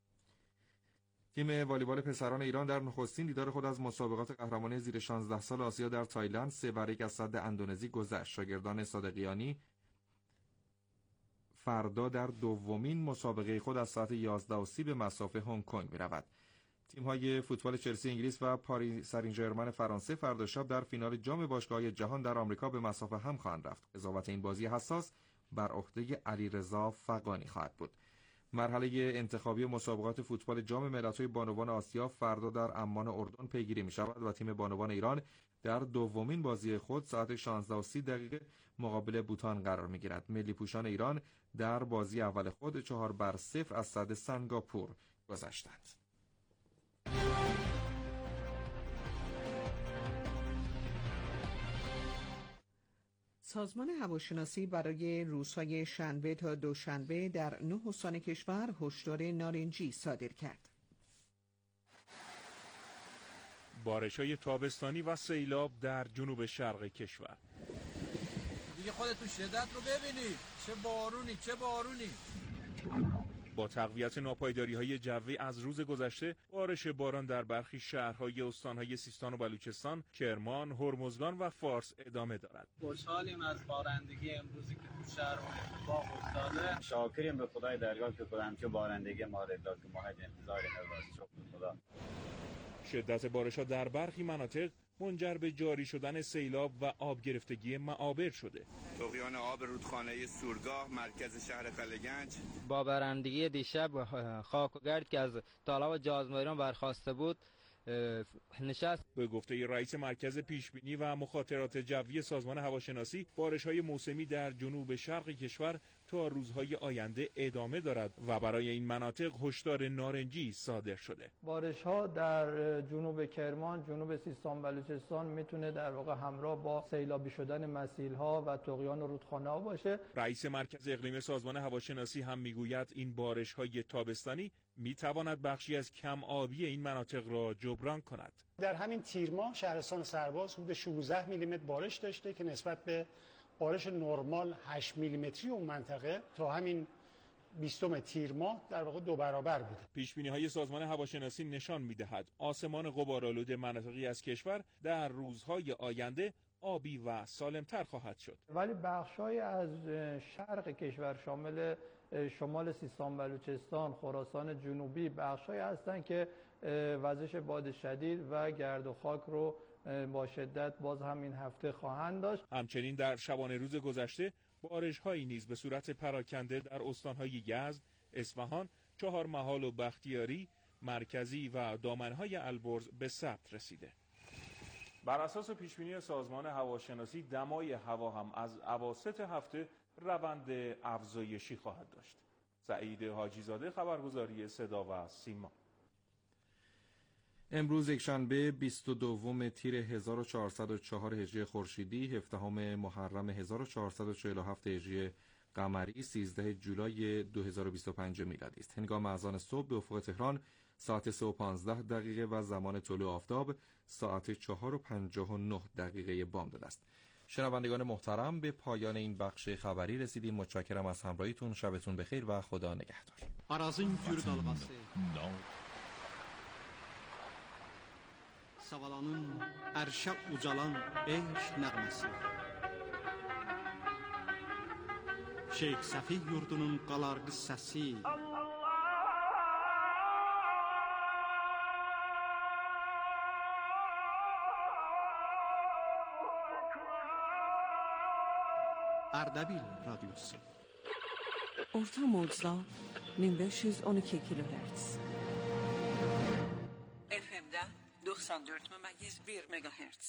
تیم والیبال پسران ایران در نخستین دیدار خود از مسابقات قهرمانی زیر شانزده سال آسیا در تایلند سه بر یک از صد اندونزی گذشت. شاگردان صادقیانی فردا در دومین مسابقه خود از ساعت یازده و سی به مسافه هنگ کنگ می‌رود. تیم‌های فوتبال چلسی انگلیس و پاریس سن ژرمن فرانسه فردا شب در فینال جام باشگاه‌های جهان در آمریکا به مسافه هم خواهند رفت. قضاوت این بازی حساس بر عهده علیرضا فغانی خواهد بود. مرحله انتخابی مسابقات فوتبال جام ملت‌های بانوان آسیا فردا در عمان اردن پیگیری می‌شود و تیم بانوان ایران در دومین بازی خود ساعت شانزده و سی دقیقه مقابل بوتان قرار می‌گیرد. ملی پوشان ایران در بازی اول خود چهار بر صفر از صد سنگاپور گذشتند. سازمان هواشناسی برای روزهای شنبه تا دوشنبه در نه استان کشور هشدار نارنجی صادر کرد. بارش‌های تابستانی و سیلاب در جنوب شرق کشور. دیگه خودتون شدت رو ببینید، چه بارونی چه بارونی. با تقویت ناپایداری‌های جوی از روز گذشته، بارش باران در برخی شهرهای استان‌های سیستان و بلوچستان، کرمان، هرمزگان و فارس ادامه دارد. خوشحالیم از بارندگی امروزی که تو شهر اتفاق افتاده. شاکریم به خدای درگاه که خودم چه بارندگی ما را داد که ما هیچ انتظاری نداشت. شکر خدا. شدت بارش‌ها در برخی مناطق منجر به جاری شدن سیلاب و آب گرفتگی معابر شده. طغیان آب رودخانه سورگاه مرکز شهر خلگنج با بارندگی دیشب خاک و گرد که از تالاب جازمایران برخاسته بود نشست. به گفته رئیس مرکز پیشبینی و مخاطرات جوی سازمان هواشناسی، بارش‌های موسمی در جنوب شرق کشور تا روزهای آینده ادامه دارد و برای این مناطق هشدار نارنجی صادر شده. بارش‌ها در جنوب کرمان، جنوب سیستان بلوچستان میتونه در واقع همراه با سیلابی شدن مسیل‌ها و طغیان رودخانه‌ها باشه. رئیس مرکز اقلیمی سازمان هواشناسی هم میگوید این بارش‌های تابستانی میتواند بخشی از کم آبی این مناطق را جبران کند. در همین تیر ماه شهرستان سرباز حدود شانزده میلیمتر بارش داشته که نسبت به بارش نرمال هشت میلیمتری اون منطقه تا همین بیستم تیر ماه در واقع دو برابر بوده. پیشبینی‌های سازمان هواشناسی نشان می‌دهد آسمان غبارآلود مناطقی از کشور در روزهای آینده آبی و سالمتر خواهد شد. ولی بخش‌های از شرق کشور شامل شمال سیستان بلوچستان، خراسان جنوبی بخش‌هایی هستند که وزش باد شدید و گرد و خاک رو با شدت باز همین هفته خواهند داشت. همچنین در شبانه روز گذشته بارش‌هایی نیز به صورت پراکنده در استان‌های یزد، اصفهان، چهارمحال و بختیاری، مرکزی و دامنهای البرز به ثبت رسیده. بر اساس پیشبینی سازمان هواشناسی دمای هوا هم از اواسط هفته روند افزایشی خواهد داشت. سعید حاجیزاده، خبرگزاری صدا و سیما. امروز یکشنبه بیست و دوم تیر هزار و چهارصد و چهار هجری خورشیدی، هفدهم محرم هزار و چهارصد و چهل و هفت هجری قمری، سیزدهم جولای دو هزار و بیست و پنج میلادی است. هنگام اذان صبح به افق تهران ساعت سه و پانزده دقیقه و زمان طلوع آفتاب ساعت چهار و پنجاه و نه دقیقه بامداد است. شنوندگان محترم، به پایان این بخش خبری رسیدیم. متشکرم از همراهیتون. شبتون بخیر و خدا نگهدار. Arazın gür dalğası, Savalanın ərşə ucalan eşq nəğməsi, Şeyx Səfi yurdunun qalar qıssəsi, Ərdəbil radyosu. Orta mocda min beş yüz on iki kilohertz. F M'də doxsan dörd məməyiz bir megahertz.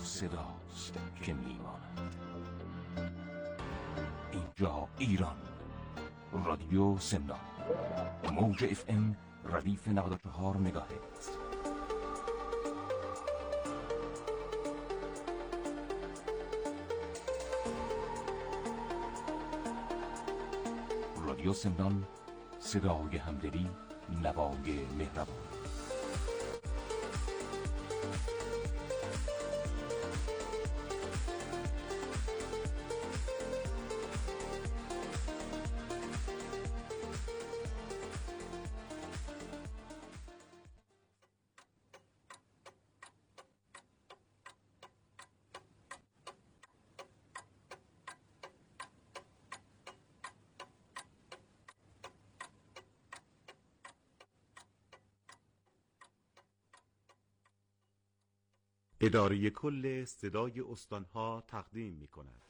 صداست که میماند. اینجا ایران، رادیو سمنان، موج اف ام ردیف نود و چهار مگاهرتز. رادیو سمنان، صدای همدلی، نوای مهربان. اداره کل صدای استانها تقدیم می کند.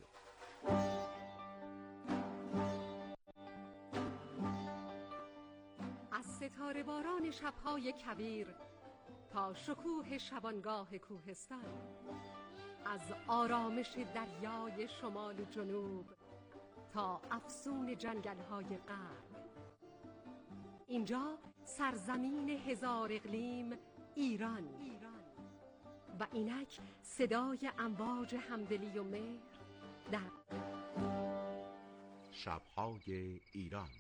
از ستاره باران شبهای کویر تا شکوه شبانگاه کوهستان، از آرامش دریای شمال و جنوب تا افسون جنگل‌های غرب، اینجا سرزمین هزار اقلیم ایران. و اینک صدای امواج همدلی و مهر در شب‌های ایران.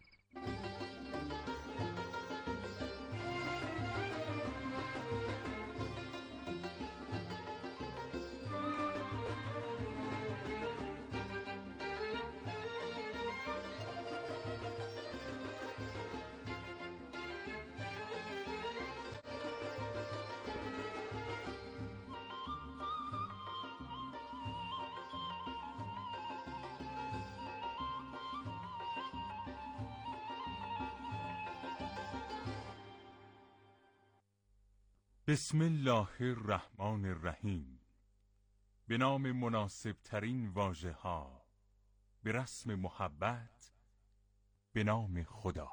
بسم الله الرحمن الرحیم. به نام مناسب ترین واژه ها، به رسم محبت، به نام خدا.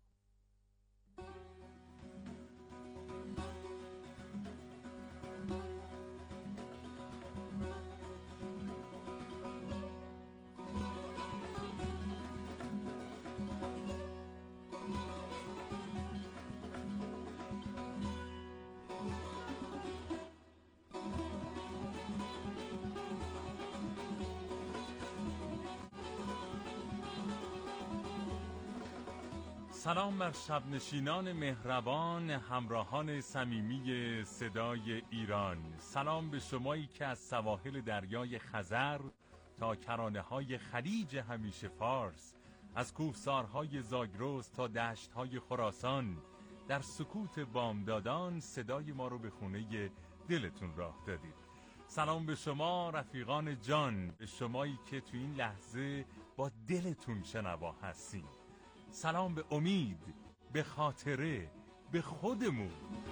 سلام بر شبنشینان مهربان، همراهان صمیمی صدای ایران. سلام به شمایی که از سواحل دریای خزر تا کرانه‌های خلیج همیشه فارس، از کوهسارهای زاگرس تا دشت‌های خراسان، در سکوت بامدادان صدای ما رو به خونه دلتون راه دادید. سلام به شما رفیقان جان، به شمایی که تو این لحظه با دلتون شنوا هستین. سلام به امید، به خاطره، به خودمون.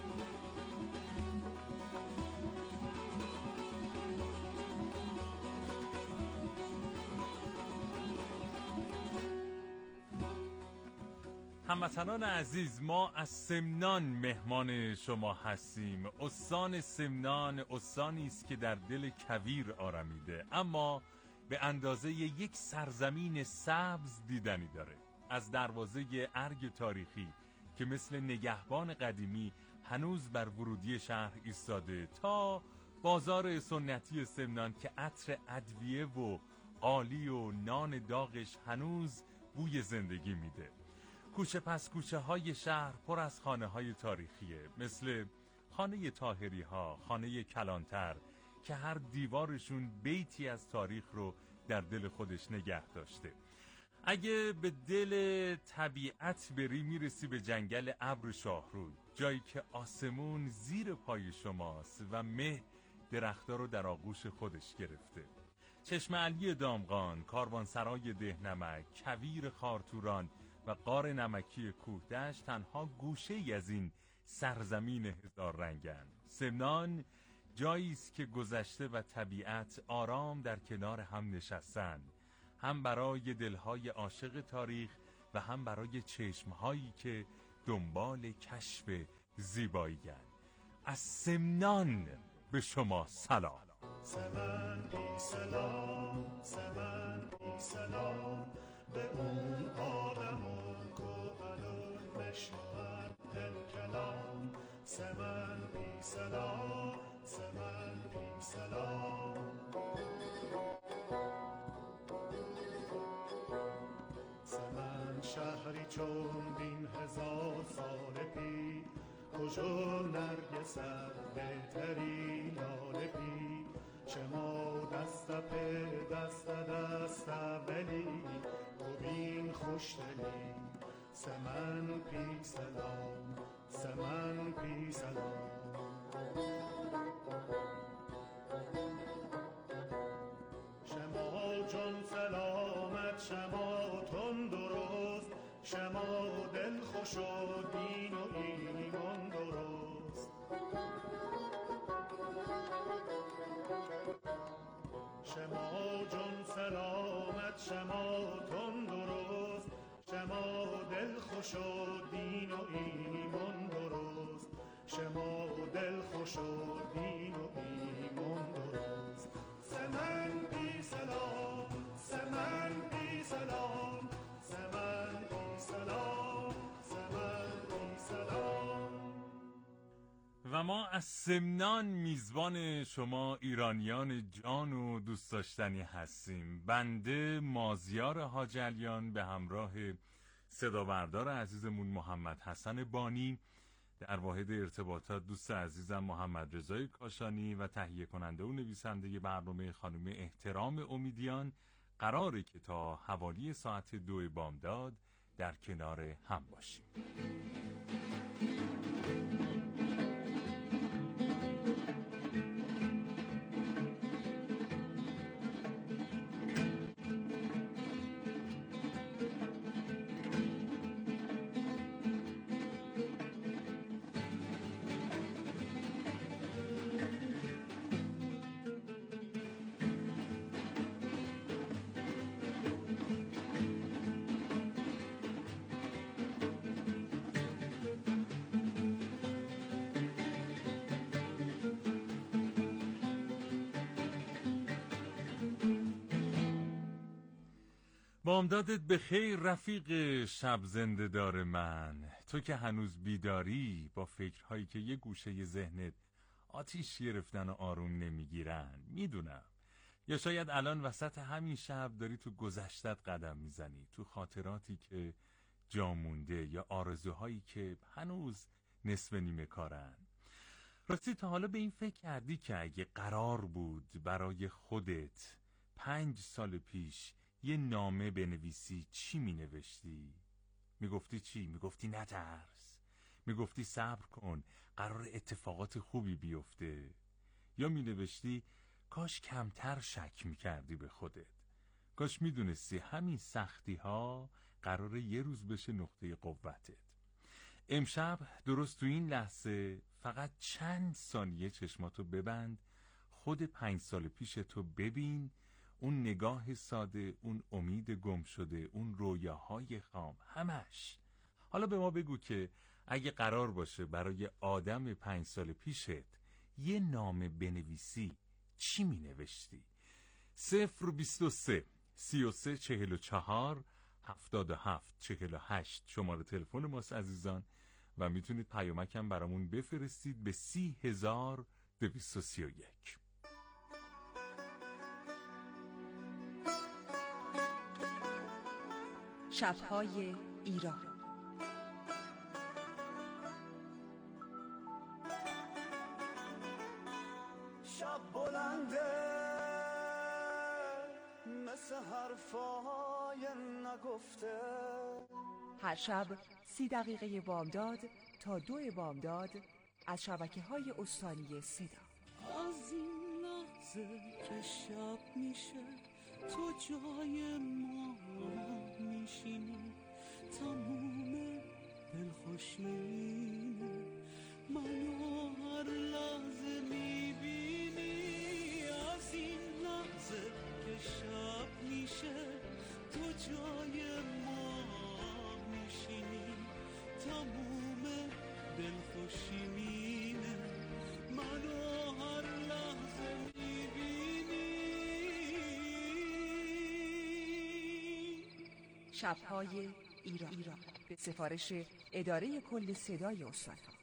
هموطنان عزیز، ما از سمنان مهمان شما هستیم. استان سمنان استانی است که در دل کویر آرمیده، اما به اندازه یک سرزمین سبز دیدنی داره. از دروازه ارگ تاریخی که مثل نگهبان قدیمی هنوز بر ورودی شهر ایستاده، تا بازار سنتی سمنان که عطر ادویه و قالی و نان داغش هنوز بوی زندگی میده. کوچه پس کوچه های شهر پر از خانه های تاریخیه، مثل خانه طاهری ها، خانه کلانتر که هر دیوارشون بیتی از تاریخ رو در دل خودش نگه داشته. اگه به دل طبیعت بری میرسی به جنگل ابر شاهروی، جایی که آسمون زیر پای شماست و مه درختها رو در آغوش خودش گرفته. چشم علی دامغان، کاروانسرای دهنمک، کویر خارتوران و غار نمکی کوهدشت تنها گوشه ای از این سرزمین هزار رنگن. سمنان جایی است که گذشته و طبیعت آرام در کنار هم نشستن، هم برای دلهای عاشق تاریخ و هم برای چشمهایی که دنبال کشف زیبایی‌اند. از سمنان به شما سلام. سمن بی سلام سمن بی سلام به اون آدم و کوهنون مشنوند کلام سمن بی سلام سمن بی سلام سمن شهری چون بین هزار سال پی کجا نرگس بهتری لاله پی شما دست په دست دست ولی تو بین خوشدلی سمن پی سلام سمن پی سلام شما جون سلامت شما تون درست شما دل خوش و دین و ایمان درست شما جون سلامت شما تون درست شما دل خوش و دین و ایمان درست شما دل خوش و دین و ایمان درست سمن بی سلام سمن بی سلام سمن بی سلام سمن بی سلام. و ما از سمنان میزبان شما ایرانیان جان و دوست داشتنی هستیم. بنده مازیار حاجلیان به همراه صدابردار عزیزمون محمد حسن بانی، در واحد ارتباطات دوست عزیزم محمد رضای کاشانی و تهیه کننده و نویسنده برنامه خانم احترام امیدیان، قراره که تا حوالی ساعت دو بامداد در کنار هم باشیم. بامدادت به خیر رفیق شب زنده دار من، تو که هنوز بیداری با فکرهایی که یه گوشه ذهنت آتیش گرفتن و آروم نمیگیرن. میدونم یا شاید الان وسط همین شب داری تو گذشتت قدم میزنی، تو خاطراتی که جا مونده یا آرزوهایی که هنوز نصف نیمه کارن. راستی تا حالا به این فکر کردی که اگه قرار بود برای خودت پنج سال پیش یه نامه بنویسی چی می نوشتی؟ می گفتی چی؟ می گفتی نترس، می گفتی صبر کن قرار اتفاقات خوبی بیفته، یا می نوشتی کاش کمتر شک می کردی به خودت، کاش می دونستی همین سختی ها قرار یه روز بشه نقطه قوتت. امشب درست تو این لحظه فقط چند ثانیه چشماتو ببند، خود پنج سال پیش تو ببین، اون نگاه ساده، اون امید گم شده، اون رویاهای خام، همش. حالا به ما بگو که اگه قرار باشه برای آدم پنج سال پیشت یه نامه بنویسی چی می نوشتی؟ صفر بیست و سه سی و سه چهل و چهار هفتاد و هفت چهل و هشت شماره تلفن ماست عزیزان، و میتونید پیامکم برامون بفرستید به سی هزار دویست و سی و یک. شب‌های ایران. شب بلنده مثل حرفای نگفته. هر شب سی دقیقه بامداد تا دو بامداد از شبکه‌های استانی صدا. از این لحظه که شب میشه تو جای ما میشینی، تموم دلخوشینه منو هر لحظه میبینی. از این لحظه که شب میشه تو جای ما میشینی، تموم دلخوشینه منو هر لحظه میبینی. شب‌های ایران, ایران. به سفارش اداره کل صدای استان‌ها.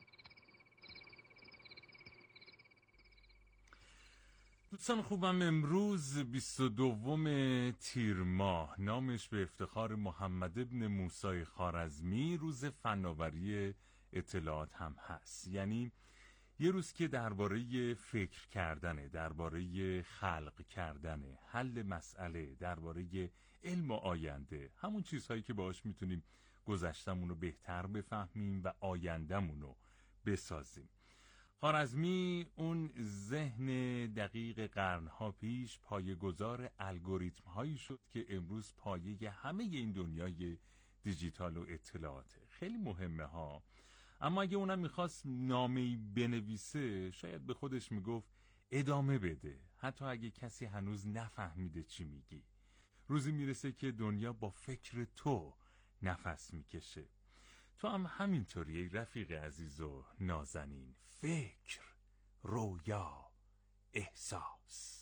دوستان خوبم، امروز بیست و دوم تیر ماه، نامش به افتخار محمد ابن موسی خوارزمی، روز فناوری اطلاعات هم هست. یعنی یه روز که درباره فکر کردنه، درباره خلق کردنه، حل مسئله، درباره علم و آینده، همون چیزهایی که باهاش میتونیم گذشتمون رو بهتر بفهمیم و آیندهمون رو بسازیم. خوارزمی اون ذهن دقیق قرنها پیش پایه‌گذار الگوریتم هایی شد که امروز پایه همه این دنیای دیجیتال و اطلاعاته. خیلی مهمه ها. اما اگه اونم میخواست نامه‌ای بنویسه، شاید به خودش میگفت ادامه بده، حتی اگه کسی هنوز نفهمیده چی میگی. روزی میرسه که دنیا با فکر تو نفس میکشه. تو هم همینطوری ای رفیق عزیز و نازنین. فکر، رویا، احساس.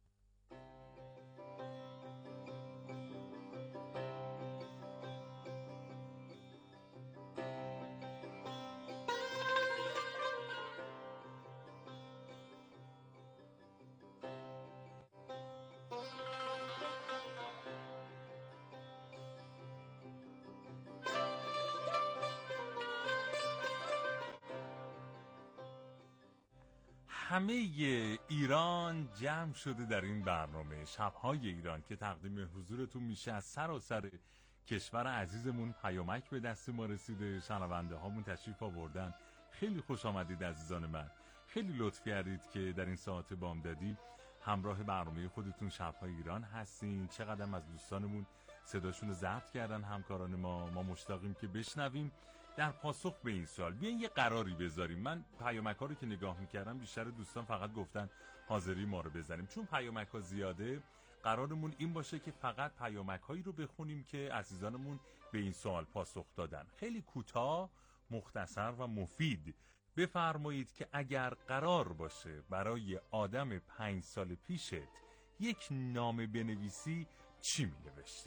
همه ایران جمع شده در این برنامه شب‌های ایران که تقدیم حضورتون میشه. از سراسر کشور عزیزمون پیامک به دست ما رسیده، شنونده هامون تشریف آوردن. خیلی خوش آمدید عزیزان من، خیلی لطف کردید که در این ساعت بامدادی همراه برنامه خودتون شب‌های ایران هستین. چقدر از دوستانمون صداشون رو ضبط کردن، همکاران ما. ما مشتاقیم که بشنویم در پاسخ به این سوال. بیاین یه قراری بذاریم. من پیامک‌ها رو که نگاه می‌کردم بیشتر دوستان فقط گفتن حاضری ما رو بزنیم. چون پیامک‌ها زیاده، قرارمون این باشه که فقط پیامک‌هایی رو بخونیم که عزیزانمون به این سوال پاسخ دادن. خیلی کوتاه، مختصر و مفید. بفرمایید که اگر قرار باشه برای آدم پنج سال پیشت یک نامه بنویسی، چی می‌نوشتی؟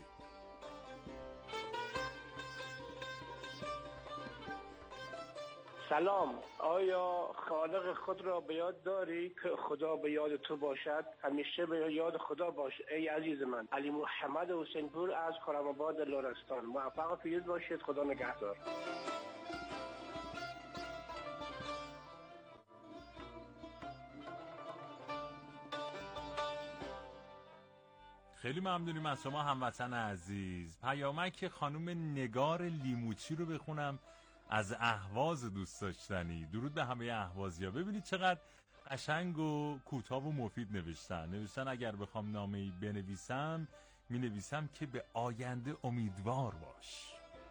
سلام، آیا خالق خود را به یاد داری که خدا به یاد تو باشد؟ همیشه به یاد خدا باش ای عزیز من. علی محمد حسین پور از کرم آباد لرستان. موفق و پیروز باشید. خدا نگهدار. خیلی ممنونیم از شما هموطن عزیز. پیامک خانم نگار لیموچی رو بخونم از اهواز دوست داشتنی. درود به همه اهوازیا. ببینید چقدر قشنگ و کوتاه و مفید نوشتن. نوشتن اگر بخوام نامه‌ای بنویسم، می نویسم که به آینده امیدوار باش.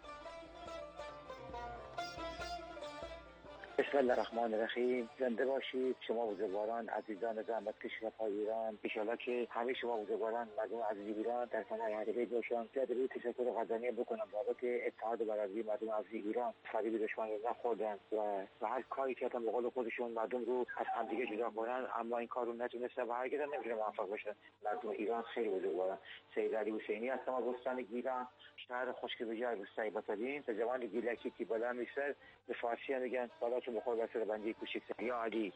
بسم الله الرحمن الرحیم. زنده باشید شما بزرگواران، عزیزان زحمتکش پای ایران. انشالله که همه شما بزرگواران، مردم عزیز ایران در پناه حقیقی باشند. زیاده تشکر غزنی بکنم بابت اتحاد و برادری مردم عزیز ایران. فریب دشمن رو نخوردن و و هر کاری که به قول خودشون مردم رو از همدیگه جدا کنن، اما این کار رو نتونستن و هرگز هم نمیتونه موفق بشن. مردم ایران خیلی بزرگواران. سید علی حسینی هستم از استان گیلان، شهر خشک به جای روستای باتالین. به زبان گیلکی که بالا میسر به فارسی میگن بالا تو بخور بسر بندی کوچیک. یا علی.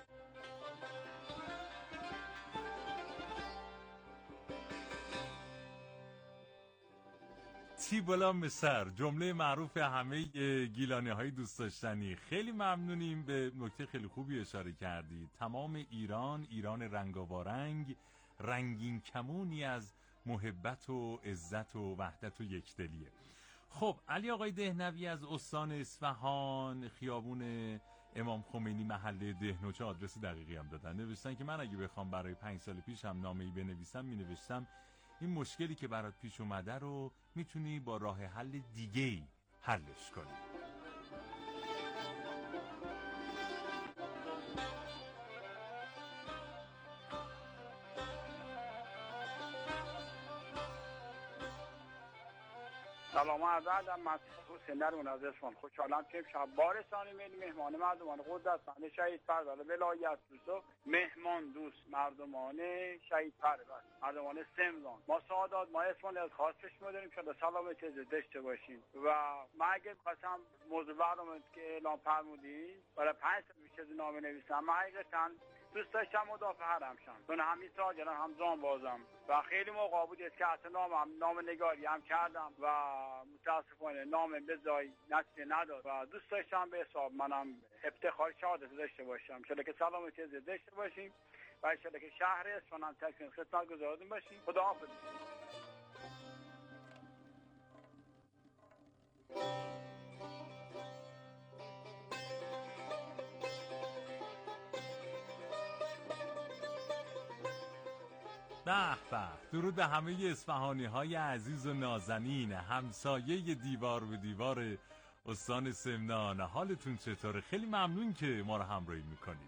تی بالا مصر، جمله معروف همه گیلانی های دوست داشتنی. خیلی ممنونیم. به نکته خیلی خوبی اشاره کردید. تمام ایران، ایران رنگاوارنگ، رنگین کمونی از محبت و عزت و وحدت و یکدلیه. خب علی آقای دهنوی از استان اصفهان، خیابون امام خمینی، محله دهنوچه، آدرس دقیقی هم دادن. نوشتن که من اگه بخوام برای پنج سال پیش هم نامه‌ای بنویسم، می نوشتم این مشکلی که برات پیش اومده رو میتونی با راه حل دیگه‌ای حلش کنی. سلام عرض ادب. من حسین درون از اصفهان خوشحالم که امشب بارستانی میلی مهمان مردمان قدرتمند شهید پرور ولایت یوسف مهمان دوست مردمان شهید پرور مردمان سمنان ما سعادت ما اصفهان از خواستش می‌داریم که سلامتی داشته باشیم و من اگه خواستم موضوع برنامه که اعلام فرمودین برای پنج سال بیش از نامه نویسم. من حقیقتاً دوست داشتم مدافع حرم شم چون همی تاجرم هم زان بازم و خیلی موقع بود که حتی نام هم نام نگاری هم کردم و متاسفانه نام بزایی نتیجه نداد و دوست داشتم به حساب منم افتخار شهادت داشته باشم چون که سلامتی داشته باشیم و ان که شهر اصفهان هم تکمیل خدمت گزارتون باشیم. خداحافظ. به به، درود به همه اصفهانی های عزیز و نازنین همسایه دیوار به دیوار استان سمنان. حالتون چطوره؟ خیلی ممنون که ما رو همراهی میکنید.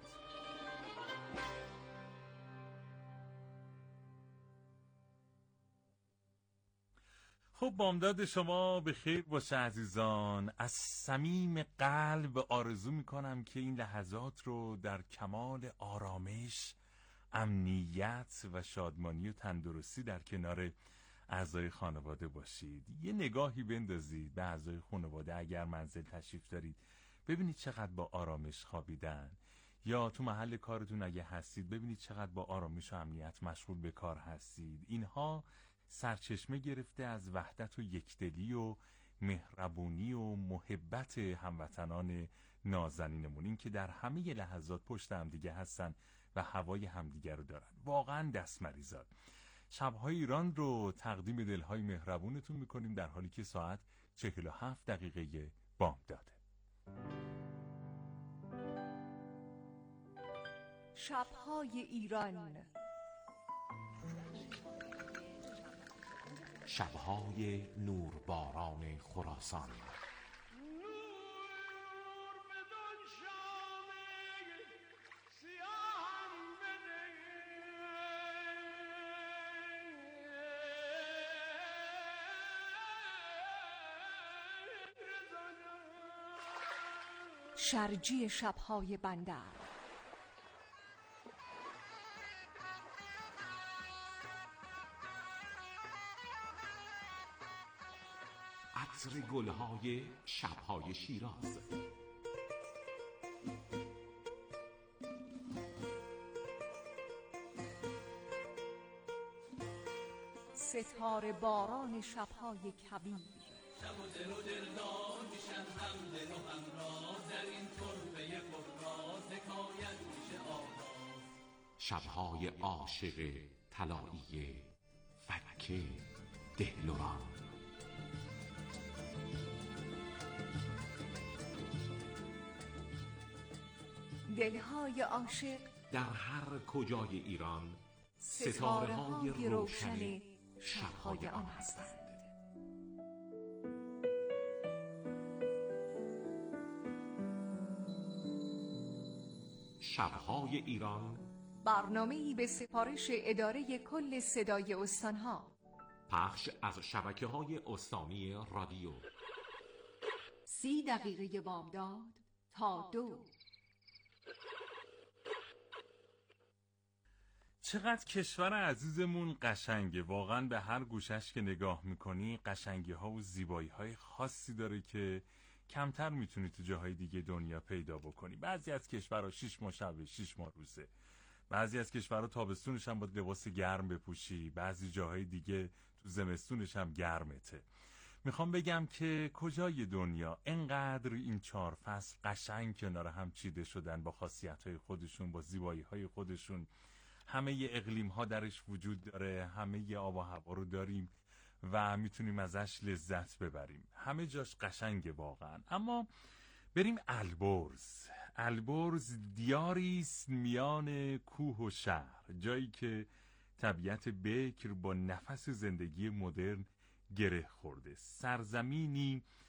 خب بامداد شما به خیر باشه عزیزان. از صمیم قلب آرزو میکنم که این لحظات رو در کمال آرامش، امنیت و شادمانی و تندرستی در کنار اعضای خانواده باشید. یه نگاهی بندازید به اعضای خانواده اگر منزل تشریف دارید، ببینید چقدر با آرامش خوابیدن، یا تو محل کارتون اگه هستید ببینید چقدر با آرامش و امنیت مشغول به کار هستید. اینها سرچشمه گرفته از وحدت و یکدلی و مهربونی و محبت هموطنان نازنینمون، این که در همه لحظات پشت هم دیگه هستن و هوای همدیگر رو دارن. واقعا دست مریزاد. شبهای ایران رو تقدیم دلهای مهربونتون میکنیم در حالی که ساعت چهل و هفت دقیقه بامداده. شبهای ایران، شبهای نورباران خراسان، شرجی شبهای بندر، عطر گلهای شبهای شیراز، ستاره باران شبهای کویر، شب و دل و دلدار میشن هم دل و همراز در این تربه پرراز حکایت میشه آواز. شبهای عاشق طلایی فکه دهلوان، دلهای عاشق در هر کجای ایران ستاره های روشن شبهای آن هستند. شبهای ایران، برنامه‌ای به سفارش اداره کل صدای استانها، پخش از شبکه‌های استانی رادیو. سی دقیقه بامداد تا دو. چقدر کشور عزیزمون قشنگه. واقعا به هر گوشش که نگاه میکنی قشنگی ها و زیبایی های خاصی داره که کمتر میتونی تو جاهای دیگه دنیا پیدا بکنی. بعضی از کشورها شش ماه شبه، شش ماه روزه. بعضی از کشورها تابستونش هم باید لباس گرم بپوشی، بعضی جاهای دیگه تو زمستونش هم گرمته. میخوام بگم که کجای دنیا انقدر این چهار فصل قشنگ کنار هم چیده شدن، با خاصیت‌های خودشون، با زیبایی‌های خودشون. همه اقلیم ها درش وجود داره، همه آب و هوا رو داریم و میتونیم ازش لذت ببریم. همه جاش قشنگه واقعا. اما بریم البرز. البرز دیاری است میان کوه و شهر، جایی که طبیعت بکر با نفس زندگی مدرن گره خورده. سرزمینی